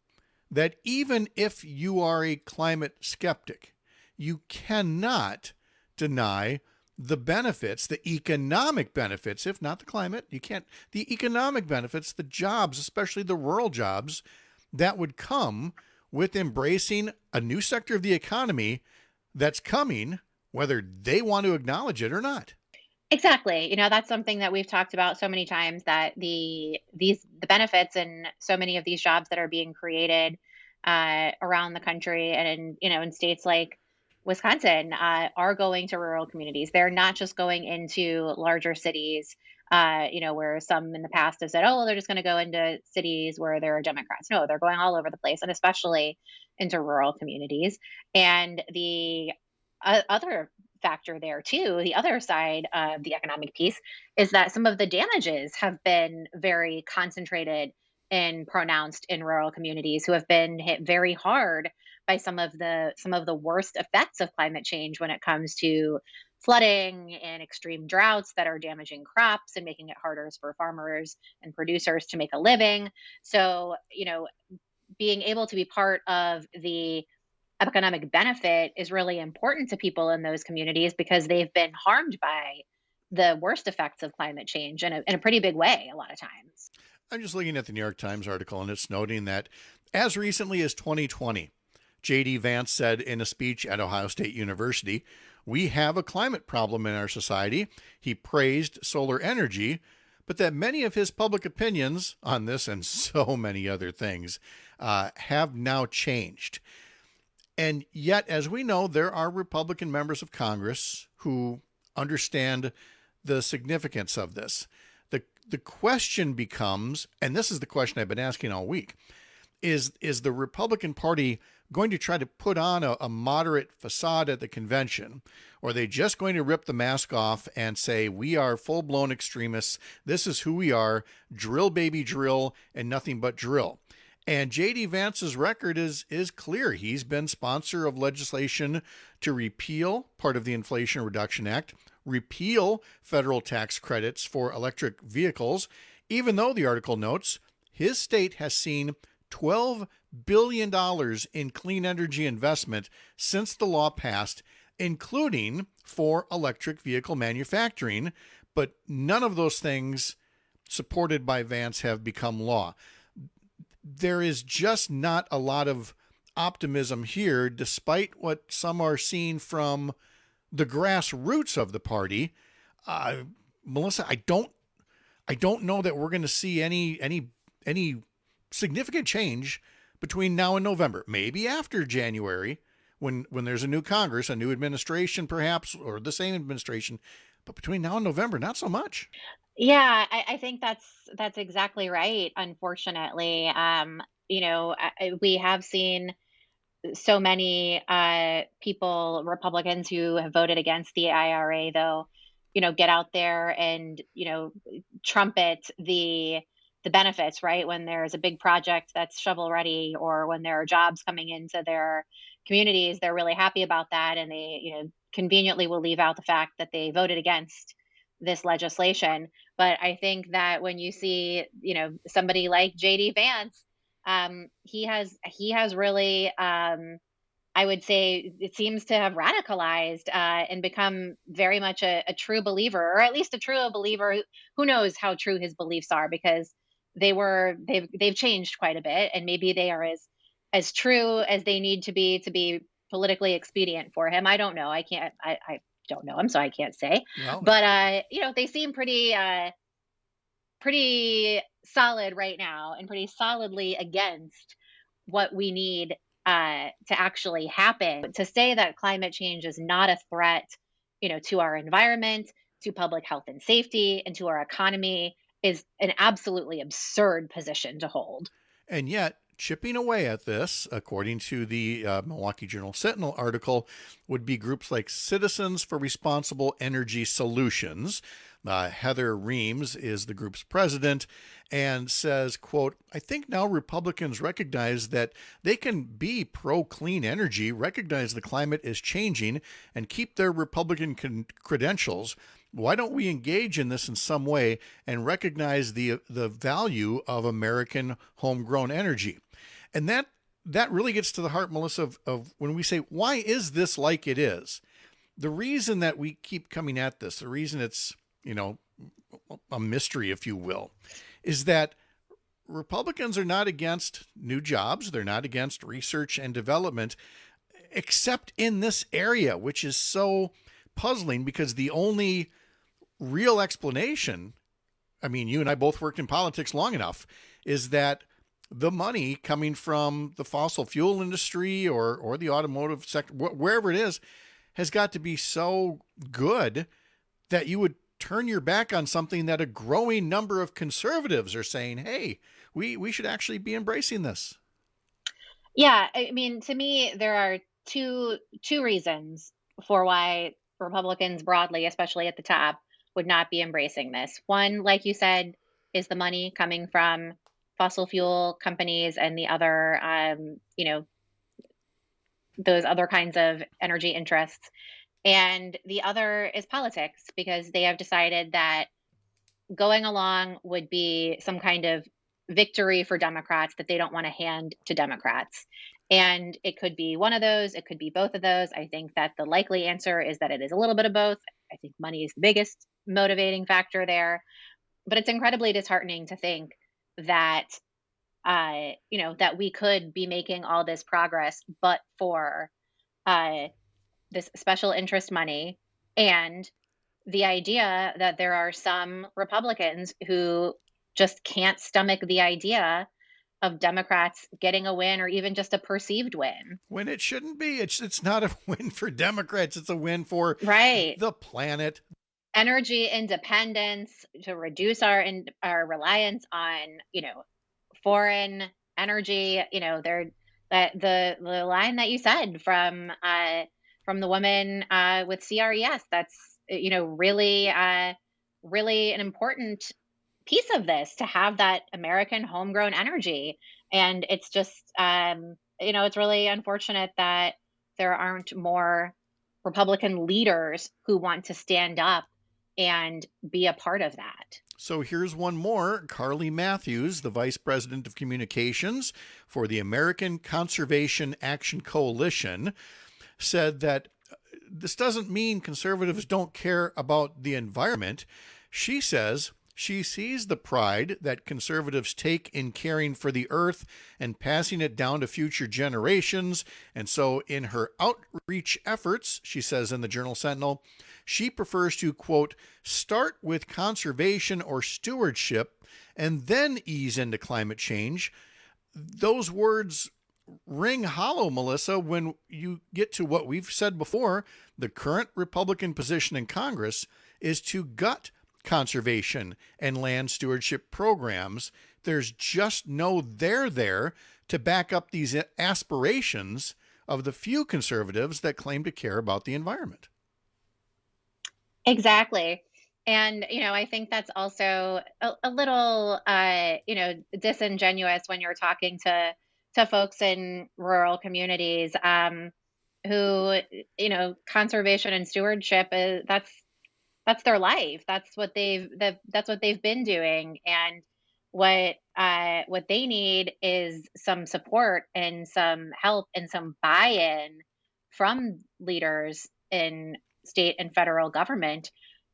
that even if you are a climate skeptic, you cannot deny the benefits, the economic benefits, if not the climate, you can't, the economic benefits, the jobs, especially the rural jobs, that would come with embracing a new sector of the economy that's coming, whether they want to acknowledge it or not. Exactly. You know, that's something that we've talked about so many times, that the these the benefits and so many of these jobs that are being created uh, around the country and in, you know, in states like Wisconsin uh, are going to rural communities. They're not just going into larger cities, uh, you know, where some in the past have said, oh, well, they're just going to go into cities where there are Democrats. No, they're going all over the place, and especially into rural communities. And the uh, other factor there too, the other side of the economic piece, is that some of the damages have been very concentrated and pronounced in rural communities who have been hit very hard by some of the some of the worst effects of climate change when it comes to flooding and extreme droughts that are damaging crops and making it harder for farmers and producers to make a living. So, you know, being able to be part of the economic benefit is really important to people in those communities because they've been harmed by the worst effects of climate change in a, in a pretty big way a lot of times. I'm just looking at the New York Times article, and it's noting that as recently as twenty twenty, J D Vance said in a speech at Ohio State University, "We have a climate problem in our society." He praised solar energy, but that many of his public opinions on this and so many other things uh, have now changed. And yet, as we know, there are Republican members of Congress who understand the significance of this. The the question becomes, and this is the question I've been asking all week, is, is the Republican Party going to try to put on a, a moderate facade at the convention, or are they just going to rip the mask off and say, we are full-blown extremists, this is who we are, drill baby drill, and nothing but drill? And J D Vance's record is is clear. He's been sponsor of legislation to repeal part of the Inflation Reduction Act, repeal federal tax credits for electric vehicles, even though the article notes his state has seen twelve billion dollars in clean energy investment since the law passed, including for electric vehicle manufacturing. But none of those things supported by Vance have become law. There is just not a lot of optimism here, despite what some are seeing from the grassroots of the party. Uh, Melissa, I don't, I don't know that we're going to see any, any, any significant change between now and November. Maybe after January, when when there's a new Congress, a new administration, perhaps, or the same administration. But between now and November, not so much. Yeah, I, I think that's that's exactly right. Unfortunately, um, you know, I, we have seen so many uh, people, Republicans who have voted against the I R A, though, you know, get out there and, you know, trumpet the the benefits, right? When there's a big project that's shovel ready, or when there are jobs coming into their communities, they're really happy about that, and they, you know, conveniently will leave out the fact that they voted against this legislation. But I think that when you see, you know, somebody like J D Vance, um, he has he has really, um, I would say, it seems to have radicalized uh, and become very much a, a true believer, or at least a true believer. Who, who knows how true his beliefs are, because they were they've they've changed quite a bit, and maybe they are as as true as they need to be to be politically expedient for him. I don't know. I can't. I. I don't know him, so I can't say. Well, but uh, you know, they seem pretty, uh, pretty solid right now, and pretty solidly against what we need uh, to actually happen. To say that climate change is not a threat, you know, to our environment, to public health and safety, and to our economy is an absolutely absurd position to hold. And yet, chipping away at this, according to the uh, Milwaukee Journal Sentinel article, would be groups like Citizens for Responsible Energy Solutions. Uh, Heather Reams is the group's president and says, quote, "I think now Republicans recognize that they can be pro-clean energy, recognize the climate is changing, and keep their Republican con- credentials. Why don't we engage in this in some way and recognize the the value of American homegrown energy?" And that that really gets to the heart, Melissa, of, of when we say, why is this like it is? The reason that we keep coming at this, the reason it's, you know, a mystery, if you will, is that Republicans are not against new jobs. They're not against research and development, except in this area, which is so puzzling, because the only real explanation, I mean, you and I both worked in politics long enough, is that the money coming from the fossil fuel industry or or the automotive sector, wh- wherever it is, has got to be so good that you would turn your back on something that a growing number of conservatives are saying, hey, we, we should actually be embracing this. Yeah, I mean, to me, there are two two reasons for why Republicans broadly, especially at the top, would not be embracing this. One, like you said, is the money coming from fossil fuel companies and the other, um, you know, those other kinds of energy interests. And the other is politics, because they have decided that going along would be some kind of victory for Democrats that they don't want to hand to Democrats. And it could be one of those, it could be both of those. I think that the likely answer is that it is a little bit of both. I think money is the biggest motivating factor there. But it's incredibly disheartening to think that, uh, you know, that we could be making all this progress, but for uh, this special interest money and the idea that there are some Republicans who just can't stomach the idea of Democrats getting a win or even just a perceived win. When it shouldn't be. It's it's not a win for Democrats. It's a win for right. the planet. Energy independence, to reduce our in, our reliance on, you know, foreign energy. You know, they're that the the line that you said from uh, from the woman uh, with C R E S. That's, you know, really uh, really an important piece of this, to have that American homegrown energy. And it's just, um, you know, it's really unfortunate that there aren't more Republican leaders who want to stand up and be a part of that. So here's one more. Carly Matthews, the Vice President of Communications for the American Conservation Action Coalition, said that this doesn't mean conservatives don't care about the environment. She says she sees the pride that conservatives take in caring for the earth and passing it down to future generations. And so in her outreach efforts, she says in the Journal Sentinel, she prefers to, quote, start with conservation or stewardship and then ease into climate change. Those words ring hollow, Melissa, when you get to what we've said before. The current Republican position in Congress is to gut conservation and land stewardship programs. There's just no there there to back up these aspirations of the few conservatives that claim to care about the environment. Exactly. And, you know, I think that's also a, a little, uh, you know, disingenuous when you're talking to, to folks in rural communities um, who, you know, conservation and stewardship, is, that's, that's their life. That's what they've, that, that's what they've been doing. And what, uh, what they need is some support and some help and some buy-in from leaders in state and federal government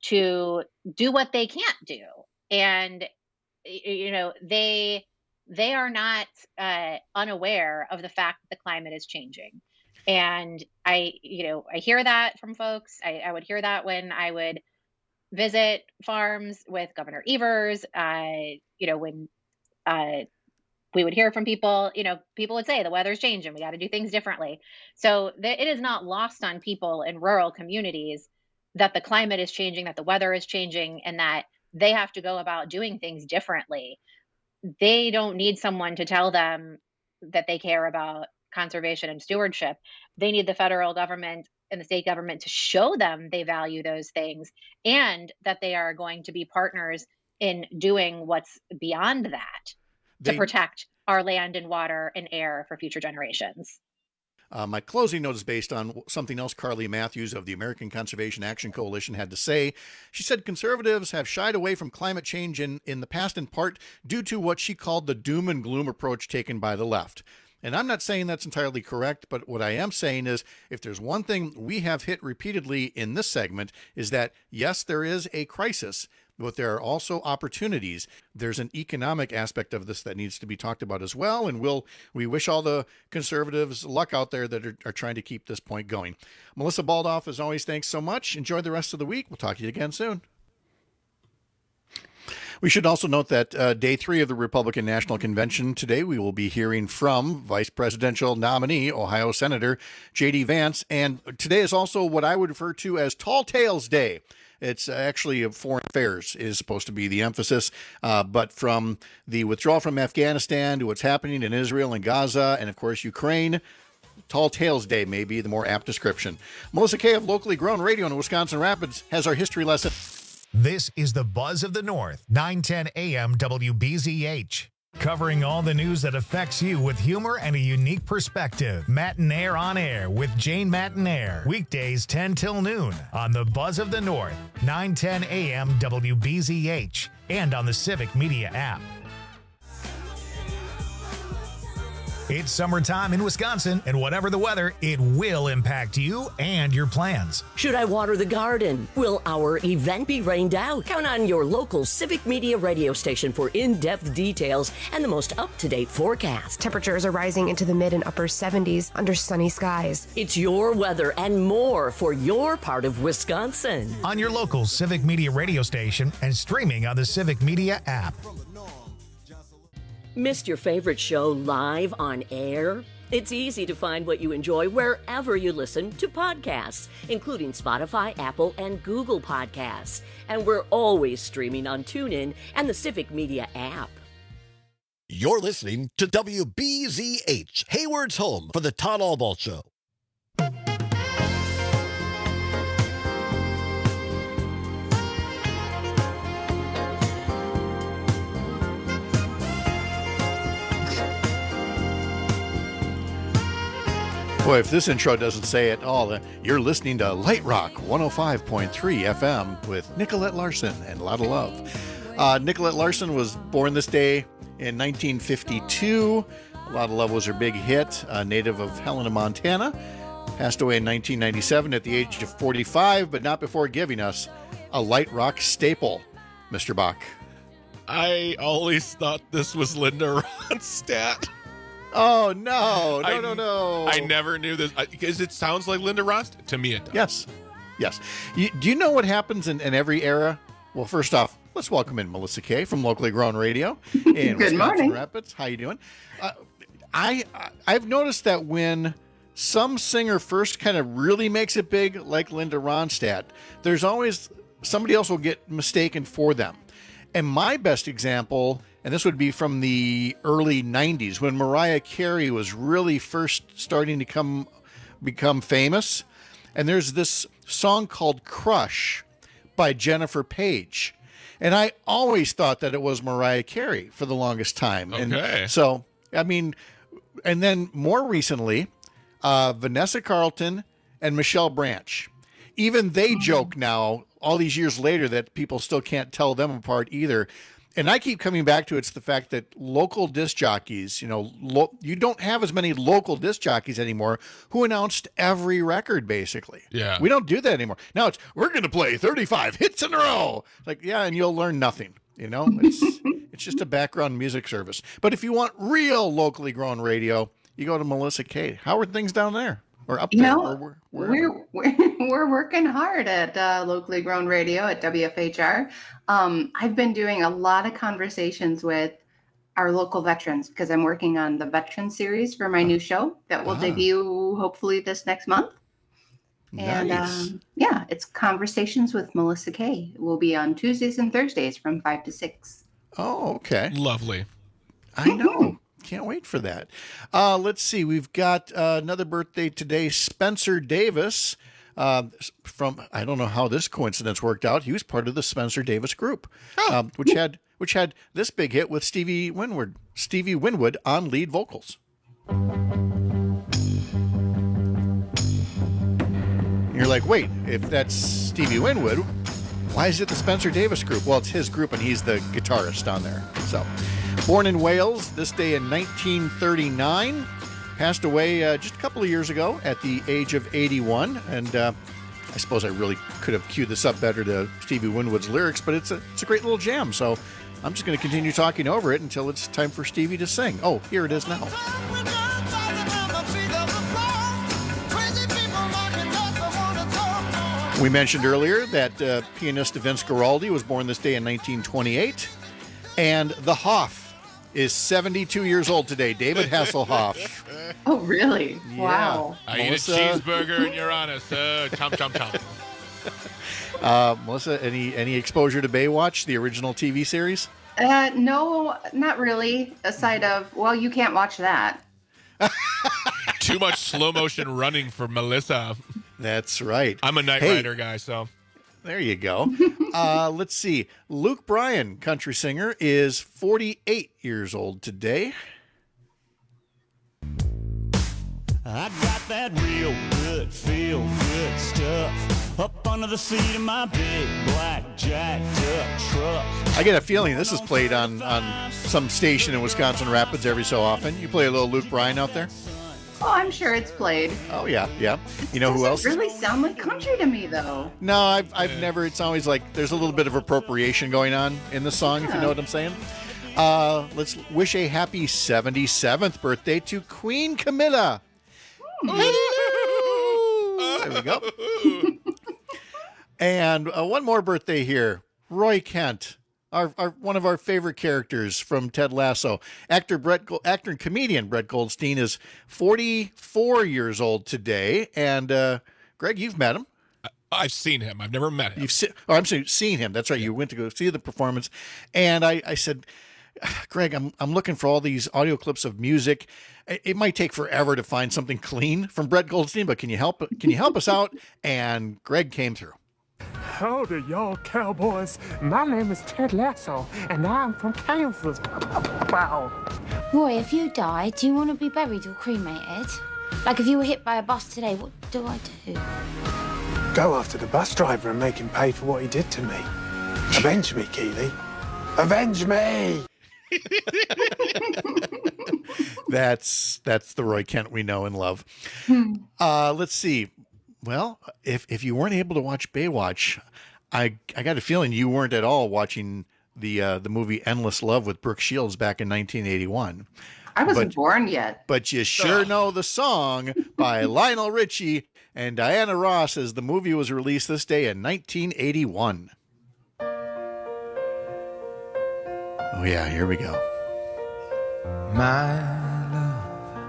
to do what they can't do. And, you know, they, they are not uh, unaware of the fact that the climate is changing. And I, you know, I hear that from folks. I, I would hear that when I would visit farms with Governor Evers, uh, you know, when uh, we would hear from people, you know, people would say the weather's changing, we got to do things differently. So th- it is not lost on people in rural communities that the climate is changing, that the weather is changing, and that they have to go about doing things differently. They don't need someone to tell them that they care about conservation and stewardship. They need the federal government and the state government to show them they value those things and that they are going to be partners in doing what's beyond that They, to protect our land and water and air for future generations. Uh, my closing note is based on something else Carly Matthews of the American Conservation Action Coalition had to say. She said conservatives have shied away from climate change in, in the past in part due to what she called the doom and gloom approach taken by the left. And I'm not saying that's entirely correct, but what I am saying is if there's one thing we have hit repeatedly in this segment is that, yes, there is a crisis, but there are also opportunities. There's an economic aspect of this that needs to be talked about as well. And we'll, we wish all the conservatives luck out there that are, are trying to keep this point going. Melissa Baldoff, as always, thanks so much. Enjoy the rest of the week. We'll talk to you again soon. We should also note that uh, day three of the Republican National Convention today, we will be hearing from Vice Presidential nominee, Ohio Senator J D Vance. And today is also what I would refer to as Tall Tales Day. It's actually foreign affairs is supposed to be the emphasis, uh, but from the withdrawal from Afghanistan to what's happening in Israel and Gaza and, of course, Ukraine, Tall Tales Day may be the more apt description. Melissa Kay of Locally Grown Radio in Wisconsin Rapids has our history lesson. This is the Buzz of the North, nine ten A M W B Z H. Covering all the news that affects you with humor and a unique perspective. Matinaire on Air with Jane Matinaire. Weekdays ten till noon on the Buzz of the North, nine ten A M W B Z H, and on the Civic Media app. It's summertime in Wisconsin, and whatever the weather, it will impact you and your plans. Should I water the garden? Will our event be rained out? Count on your local Civic Media radio station for in-depth details and the most up-to-date forecast. Temperatures are rising into the mid and upper seventies under sunny skies. It's your weather and more for your part of Wisconsin. On your local Civic Media radio station and streaming on the Civic Media app. Missed your favorite show live on air? It's easy to find what you enjoy wherever you listen to podcasts, including Spotify, Apple, and Google Podcasts. And we're always streaming on TuneIn and the Civic Media app. You're listening to W B Z H, Hayward's home for the Todd Albaugh Show. Boy, if this intro doesn't say it all, you're listening to Light Rock one oh five point three F M with Nicolette Larson and a lot of love. Uh, Nicolette Larson was born this day in nineteen fifty-two. A Lot of Love was her big hit, a native of Helena, Montana. Passed away in nineteen ninety-seven at the age of forty-five, but not before giving us a Light Rock staple, Mister Bach. I always thought this was Linda Ronstadt. Oh, no, no, I, no, no. I never knew this, because it sounds like Linda Ronstadt. To me, it does. Yes, yes. You, do you know what happens in, in every era? Well, first off, let's welcome in Melissa Kay from Locally Grown Radio in Good Wisconsin morning. Rapids. How you doing? Uh, I, I've noticed that when some singer first kind of really makes it big, like Linda Ronstadt, there's always somebody else will get mistaken for them. And my best example, and this would be from the early nineties, when Mariah Carey was really first starting to come become famous. And there's this song called Crush by Jennifer Page. And I always thought that it was Mariah Carey for the longest time. Okay. And so, I mean, and then more recently, uh, Vanessa Carlton and Michelle Branch. Even they joke now, all these years later, that people still can't tell them apart either. And I keep coming back to it's the fact that local disc jockeys, you know, lo- you don't have as many local disc jockeys anymore who announced every record, basically. Yeah. We don't do that anymore. Now it's, we're going to play thirty-five hits in a row. Like, yeah, and you'll learn nothing, you know? It's, it's just a background music service. But if you want real locally grown radio, you go to Melissa Kay. How are things down there? Or up You there? know, or where, we're, we're we're working hard at uh, locally grown radio at W F H R. Um, I've been doing a lot of conversations with our local veterans because I'm working on the veteran series for my new show that will Ah. debut hopefully this next month. And Nice. um, yeah, it's Conversations with Melissa Kay. It will be on Tuesdays and Thursdays from five to six. Oh, okay. Lovely. I know. Can't wait for that. Uh, let's see. We've got uh, another birthday today. Spencer Davis uh, from, I don't know how this coincidence worked out. He was part of the Spencer Davis group, um, which had which had this big hit with Stevie Winwood, Stevie Winwood on lead vocals. You're like, wait, if that's Stevie Winwood, why is it the Spencer Davis group? Well, it's his group, and he's the guitarist on there. So, born in Wales, this day in nineteen thirty-nine, passed away uh, just a couple of years ago at the age of eighty-one. And uh, I suppose I really could have queued this up better to Stevie Winwood's lyrics, but it's a it's a great little jam. So I'm just going to continue talking over it until it's time for Stevie to sing. Oh, here it is now. We mentioned earlier that uh, pianist Vince Guaraldi was born this day in nineteen twenty-eight. And the Hoff is seventy-two years old today. David Hasselhoff. Oh, really? Yeah. Wow. I Melissa- eat a cheeseburger and you're honest. Uh, chomp, chomp, chomp. Uh, Melissa, any any exposure to Baywatch, the original T V series? Uh, no, not really. Aside of, well, you can't watch that. Too much slow motion running for Melissa. That's right. I'm a Knight Hey. Rider guy, so. There you go. uh, let's see. Luke Bryan, country singer, is forty-eight years old today. I got that real good, feel good stuff up under the seat of my big black jacked up truck. I get a feeling this is played on, on some station in Wisconsin Rapids every so often. You play a little Luke Bryan out there? Oh, I'm sure it's played. Oh, yeah, yeah. You know who else? It doesn't really sound like country to me, though. No, I've, I've never. It's always like there's a little bit of appropriation going on in the song, yeah. If you know what I'm saying. Uh, let's wish a happy seventy-seventh birthday to Queen Camilla. Hmm. There we go. And uh, one more birthday here. Roy Kent. Our, our one of our favorite characters from Ted Lasso. Actor Brett, actor and comedian Brett Goldstein is forty-four years old today. And uh, Greg, you've met him. I've seen him. I've never met him. You've seen? Oh, I'm sorry, seen him. That's right. You went to go see the performance, and I, I said, Greg, I'm I'm looking for all these audio clips of music. It might take forever to find something clean from Brett Goldstein, but can you help? Can you help us out? And Greg came through. Howdy, y'all cowboys. My name is Ted Lasso, and I'm from Kansas. Wow. Roy, if you die, do you want to be buried or cremated? Like, if you were hit by a bus today, what do I do? Go after the bus driver and make him pay for what he did to me. Avenge me, Keely. Avenge me! that's that's the Roy Kent we know and love. Uh, let's see. Well, if if you weren't able to watch Baywatch, I I got a feeling you weren't at all watching the uh, the movie Endless Love with Brooke Shields back in nineteen eighty-one. I wasn't but, born yet. But you sure oh. know the song by Lionel Richie and Diana Ross, as the movie was released this day in nineteen eighty-one. Oh yeah, here we go. My love,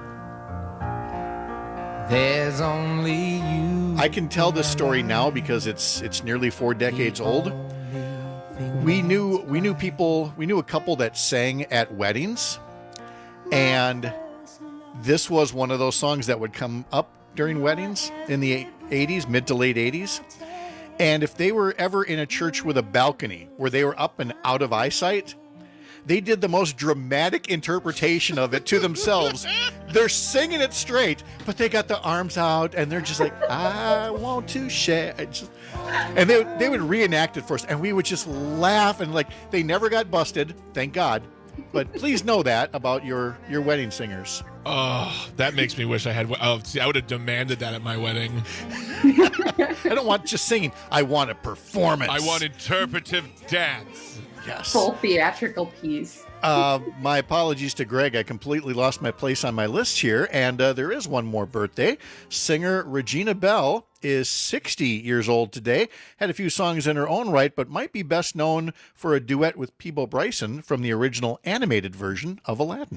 there's only you. I can tell this story now because it's it's nearly four decades old. We knew we knew people we knew a couple that sang at weddings, and this was one of those songs that would come up during weddings in the eighties, mid to late eighties. And if they were ever in a church with a balcony where they were up and out of eyesight, they did the most dramatic interpretation of it to themselves. They're singing it straight, but they got the arms out and they're just like, I want to share. And they, they would reenact it for us, and we would just laugh, and like, they never got busted, thank God. But please know that about your, your wedding singers. Oh, that makes me wish I had. Oh, see, I would have demanded that at my wedding. I don't want just singing. I want a performance. I want interpretive dance. Yes. Full theatrical piece. uh, my apologies to Greg. I completely lost my place on my list here, and uh, there is one more birthday. Singer Regina Bell is sixty years old today. Had a few songs in her own right, but might be best known for a duet with Peabo Bryson from the original animated version of Aladdin.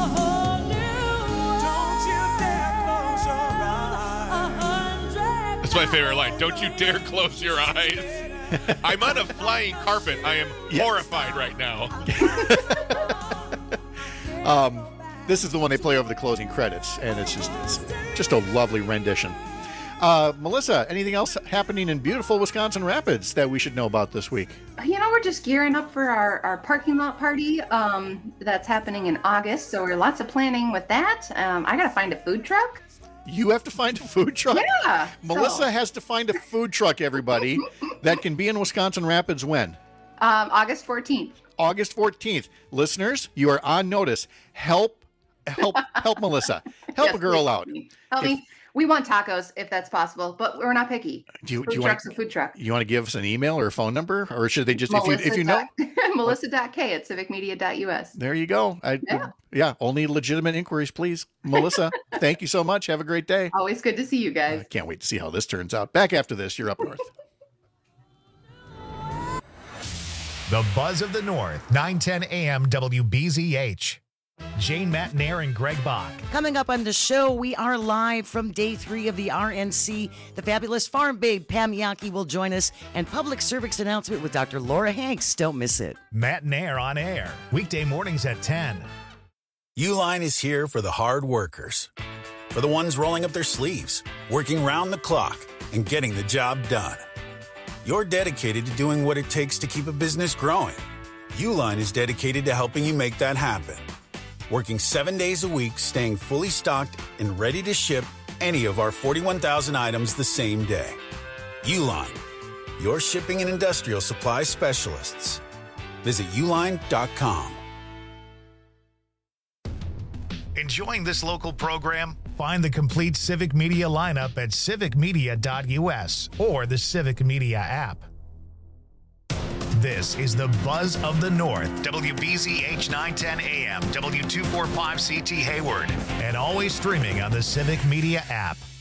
That's my favorite line. Don't you dare close your eyes. I'm on a flying carpet. I am yeah. horrified right now. um, this is the one they play over the closing credits, and it's just it's just a lovely rendition. Uh, Melissa, anything else happening in beautiful Wisconsin Rapids that we should know about this week? You know, we're just gearing up for our, our parking lot party um, that's happening in August, so we're lots of planning with that. Um, I got to find a food truck. You have to find a food truck? Yeah. Melissa so. has to find a food truck, everybody, that can be in Wisconsin Rapids when? Um, August fourteenth. August fourteenth. Listeners, you are on notice. Help, help, help Melissa. Help yes, a girl please. out. Help if, me. We want tacos if that's possible, but we're not picky. Do you, food do you truck's want, a food truck. You want to give us an email or a phone number, or should they just Melissa if you if you know Melissa dot K at civic media dot U S. There you go. I, yeah. yeah, only legitimate inquiries, please. Melissa, thank you so much. Have a great day. Always good to see you guys. I can't wait to see how this turns out. Back after this, you're Up North. The Buzz of the North, nine ten A M W B Z H. Jane Matnair and Greg Bach. Coming up on the show, we are live from day three of the R N C. The fabulous farm babe Pam Yankee will join us, and public service announcement with Doctor Laura Hanks. Don't miss it. Matnair on air, weekday mornings at ten. Uline is here for the hard workers, for the ones rolling up their sleeves, working round the clock, and getting the job done. You're dedicated to doing what it takes to keep a business growing. Uline is dedicated to helping you make that happen. Working seven days a week, staying fully stocked and ready to ship any of our forty-one thousand items the same day. Uline, your shipping and industrial supply specialists. Visit uline dot com. Enjoying this local program? Find the complete Civic Media lineup at civic media dot u s or the Civic Media app. This is the Buzz of the North, W B Z H nine ten A M, W two forty-five C T Hayward, and always streaming on the Civic Media app.